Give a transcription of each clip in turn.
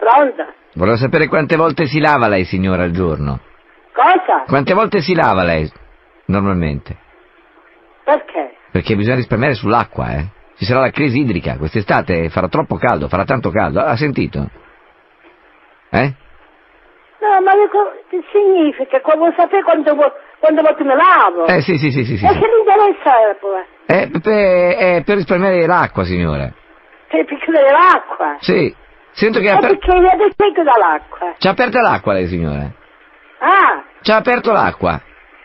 Pronto? Volevo sapere quante volte si lava lei, signora, al giorno. Cosa? Quante volte si lava lei, normalmente? Perché? Perché bisogna risparmiare sull'acqua, eh. Ci sarà la crisi idrica, quest'estate farà troppo caldo, farà tanto caldo. Ha sentito? Eh? No, ma che significa? Vuoi sapere quante volte mi lavo? Sì. E che mi interessa poi? Per risparmiare l'acqua, signora. Per picchiare l'acqua? Sì. Sento che E perché mi avete detto dall'acqua? C'ha aperta l'acqua lei, signora. Ah! C'ha aperto l'acqua.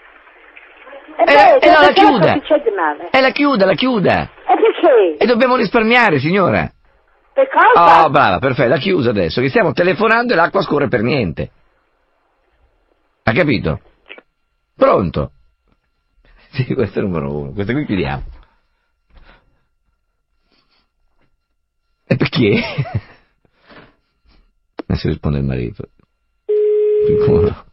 E no, la chiuda. Che c'è di male? La chiuda. E perché? E dobbiamo risparmiare, signora. Per cosa? Oh, brava, perfetto, la chiusa adesso, che stiamo telefonando e l'acqua scorre per niente. Ha capito? Pronto? Sì, questo è il numero 1, questo qui chiudiamo. E perché? Adesso risponde il marito. Sicuro.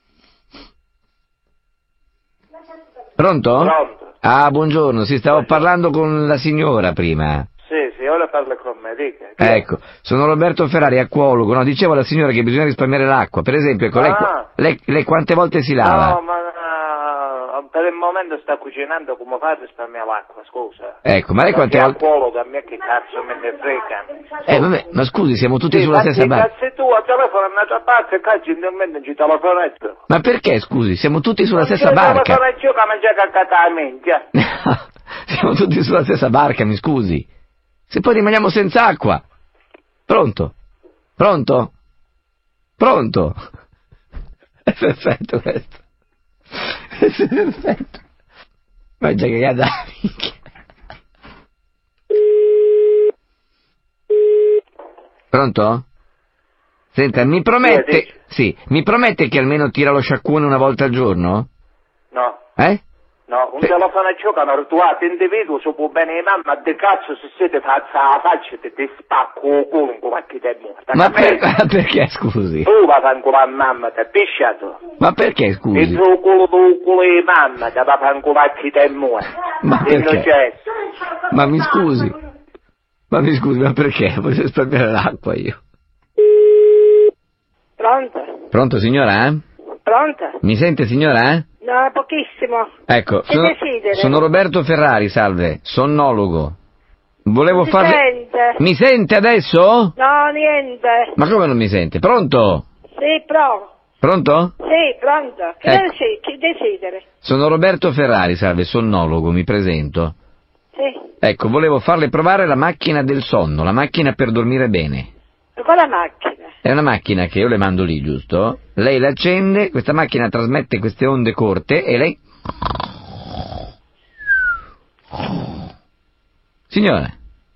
Pronto? Pronto. Ah, buongiorno, stavo parlando con la signora prima. Sì, ora parla con me, dica. Ecco, sono Roberto Ferrari, acquologo. No, dicevo alla signora che bisogna risparmiare l'acqua. Per esempio, ecco, lei quante volte si lava? No, ma per il momento sta cucinando, come fa a risparmiare l'acqua, scusa? Ecco, ma lei quante volte... Acquologo, a me che cazzo me ne frega? Vabbè, ma scusi, siamo tutti sulla stessa barca. Se tu a telefono a un'altra parte, cazzo, in un momento ci telefonetto. Ma perché, scusi? Siamo tutti sulla stessa barca. Io che mangiare cacata la minchia. Siamo tutti sulla stessa barca, mi scusi. Se poi rimaniamo senza acqua. Pronto? Pronto? Pronto? È perfetto questo. È perfetto. Ma già che da minchia. Pronto? Senta, mi promette... Sì, mi promette che almeno tira lo sciacquone una volta al giorno? No. No, un telefono a giocare, tu a individuo, so può bene mamma, de cazzo se siete faccia la faccia ti spacco il culo come che te morta. Ma perché, scusi? Tu va ancora a mamma, ti è pisciato. Ma perché, scusi? Il tuo culo di mamma, ti va ancora che te morta. Ma perché? Ma mi scusi, ma perché? Voglio risparmiare l'acqua io. Pronto? Pronto, signora? Pronto? Mi sente, signora? No, pochissimo. Ecco, sono Roberto Ferrari, salve, sonnologo. Volevo farle... Sente? Mi sente adesso? No, niente. Ma come non mi sente? Pronto? Sì, Pronto? Sì, pronto. Chi desideri? Sono Roberto Ferrari, salve, sonnologo, mi presento. Sì. Ecco, volevo farle provare la macchina del sonno, la macchina per dormire bene. Quale macchina? È una macchina che io le mando lì, giusto? Lei la accende, questa macchina trasmette queste onde corte e lei... Signora?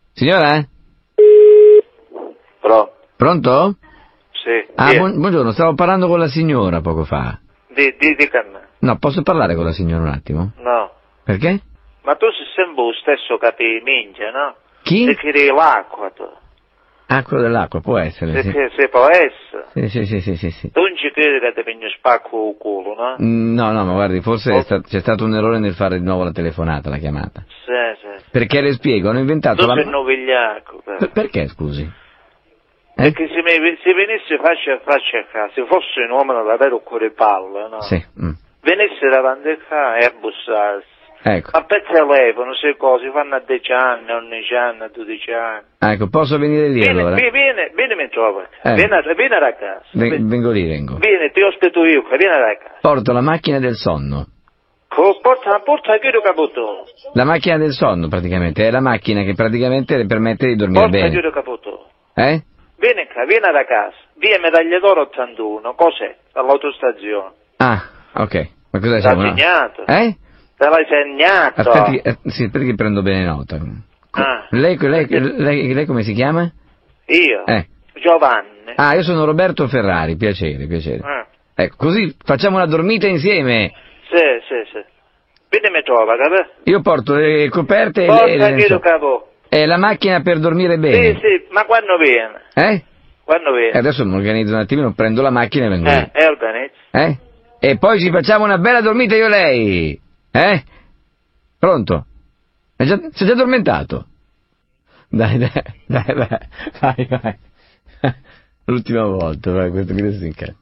Pronto? Sì. Ah, buongiorno, stavo parlando con la signora poco fa. Dica a me. No, posso parlare con la signora un attimo? No. Perché? Ma tu sei sempre lo stesso che ti minchia, no? Chi? Ti chiedi l'acqua, tu. Acqua dell'acqua, può essere, sì. Se può essere. Sì. Tu non ci credi che ti pigno spacco il culo, no? No, ma guardi, forse c'è stato un errore nel fare di nuovo la telefonata, la chiamata. Sì. Perché le spiego, hanno inventato tu sei novigliaco. Perché, scusi? Perché se venisse faccia a casa, se fosse un uomo davvero cuore palle, no? Sì. Venisse davanti a casa e a bussarsi. Ecco. Ma per telefono, se cose fanno a 10 anni, a 11 anni, a 12 anni. Ecco, posso venire lì allora? Vieni mi trova. Vieni a casa. Vengo lì. Vieni, ti ospito io, vieni a casa. Porto la macchina del sonno. Porta chiudo capotone. La macchina del sonno, praticamente, è la macchina che praticamente le permette di dormire bene. Porta chiudo capotone. Vieni a casa. Via Medaglia d'Oro 81, cos'è? All'autostazione. Ah, ok. Ma cosa c'è? L'hai segnato? Te l'hai segnato? Aspetti che prendo bene nota. Lei come si chiama? Io? Giovanni. Ah, io sono Roberto Ferrari, piacere. Ecco, così facciamo una dormita insieme. Sì. Vieni mi trova, capito? Io porto le coperte e la macchina per dormire bene. Sì, ma quando viene? Quando viene? Adesso mi organizzo un attimino, prendo la macchina e vengo lì. Organizzo. E poi ci facciamo una bella dormita io e lei. Pronto? Si è già addormentato? Dai. L'ultima volta, vai, questo che si incazza.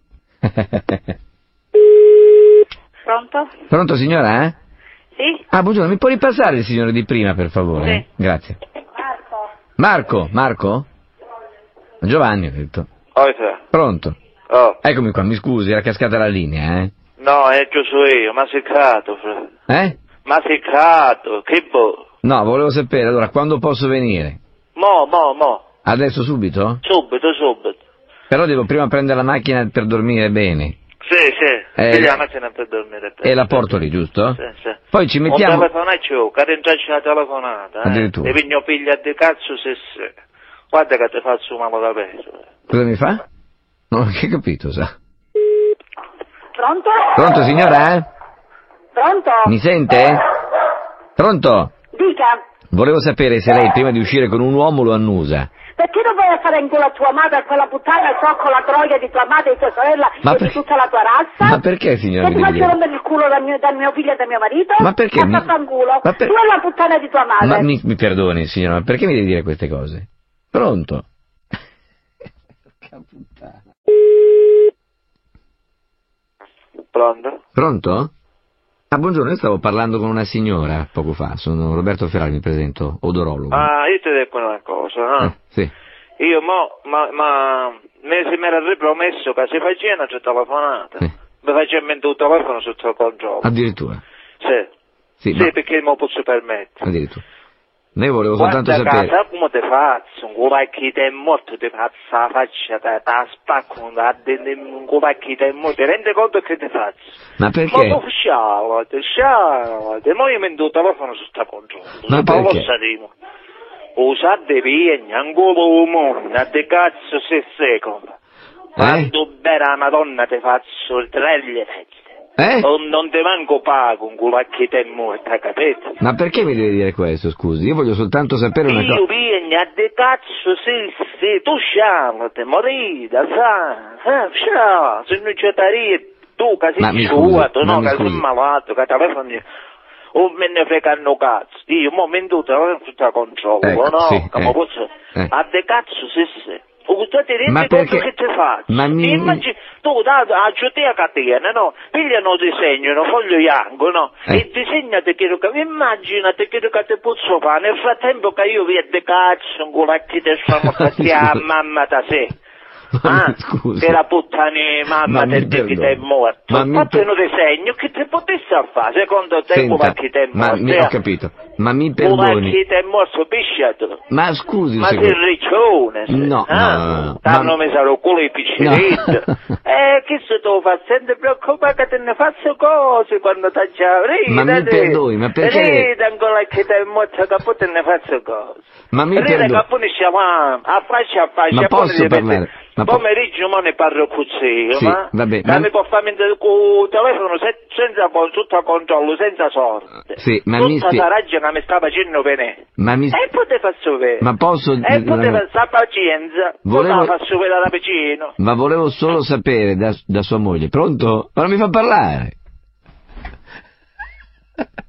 Pronto? Pronto, signora, eh? Sì? Ah, buongiorno, mi può ripassare il signore di prima, per favore? Sì. Grazie. Marco. Marco? Giovanni, ho detto. Oh, sì. Pronto? Oh. Eccomi qua, mi scusi, era cascata la linea, eh? No, è giusto io, ma seccato, fra. Eh? Ma seccato, che boh. No, volevo sapere, allora, quando posso venire? Mo. Adesso subito? Subito. Però devo prima prendere la macchina per dormire bene. Sì. Vedi la macchina per dormire. E la porto lì, giusto? Sì. Poi ci mettiamo... Un telefonaccio, che entrarci la telefonata, Addirittura. E pigno piglia di cazzo se. Guarda che ti faccio un malo da peso. Cosa mi fa? Non ho che capito, sa. Pronto? Pronto, signora, eh? Pronto? Mi sente? Pronto? Dica, Volevo sapere se lei prima di uscire con un uomo lo annusa. perché non vai a fare in culo a tua madre, a quella puttana, con la troia di tua madre, di tua sorella Ma e per- di tutta la tua razza? Ma perché, signora? Che ti mi faccio deve dire? rompere il culo dal mio figlio e da mio marito? Ma perché? Ma fanculo. Ma per- Tu e la puttana di tua madre. Ma mi perdoni, signora, ma perché mi deve dire queste cose? Pronto? Che puttana. Pronto? Pronto? Ah, buongiorno, io stavo parlando con una signora poco fa, sono Roberto Ferrari, mi presento, odorologo. Ah, io ti dico una cosa, no? Sì. Io ma se mi era ripromesso che se faceva una telefonata, Sì. mi faceva mente un telefono sotto il controllo. Addirittura. Sì, Sì, ma- perché non posso permettere. addirittura. Io volevo soltanto Guarda sapere... casa, come ti faccio? Un copacchio ti è morto, ti faccio la faccia, ti spacco, un copacchio ti è morto, ti rendi conto che ti faccio? Ma Ma perché? tu scialate, ma io mendo il telefono sotto il controllo. Ma Se perché? lo saremo. Usate pigna, ancora un mondo, a de cazzo se secondo. Quando bella la Madonna ti faccio il treglie. Non ti manco pago un culacchio te morto, capito? Ma perché mi deve dire questo, scusi? Io voglio soltanto sapere una Io cosa... pigna, a de cazzo se tu scialate, morita, sa, se non c'è tarì, tu che Ma sei mi sciuato, scusi, no, ma mi che sei scusi. malato, che telefoni... O me ne fregano cazzo, io mo mi induto tutto a controllo, Ecco, no? sì, Come posso... A de cazzo se... O tu ti Ma rendi conto perché- che ti faccio? ma mi- Immagini, tu a giudia catena, no? Pigliano disegno, no? Foglio bianco, no? E disegnate che immaginate che ti posso fare, nel frattempo che io vi de cazzo, un culacchio ti sono fatti a mamma da sé. Ma mi scusi. Che la puttana mamma mi del che ti è perdoni. morto. Ma mi Fate per- un disegno che ti potessi fare, secondo te, Senta, come chi ti è ma morto? ho capito, ma mi Come perdoni. chi ti è morto, pisciato. Ma scusi un Ma sei secondo. riccione, sei. No, no. T'hanno messo lo culo i picciretti. No. Che se tu fa? Senti preoccupare che te ne faccio cose quando ti già Ma mi perdoni, ma perché- Rida ancora che ti è morto, che poi te ne faccio cose. Ma mi Rida perdoni. che poi ne siamo a faccia, Ma posso parlare? Ma pomeriggio mo ne parlo così, Sì, ma... vabbè, Ma ma- mi può fare mente con il telefono senza tutto controllo, senza sorte. Sì, ma tutta mi sta raggio che mi sta facendo bene. Ma mi... E poi te faccio vedere. Ma posso... E poi te faccio pazienza. Volevo- Poi te la faccio vedere da vicino. Ma volevo solo sapere da sua moglie. Pronto? Ma non mi fa parlare.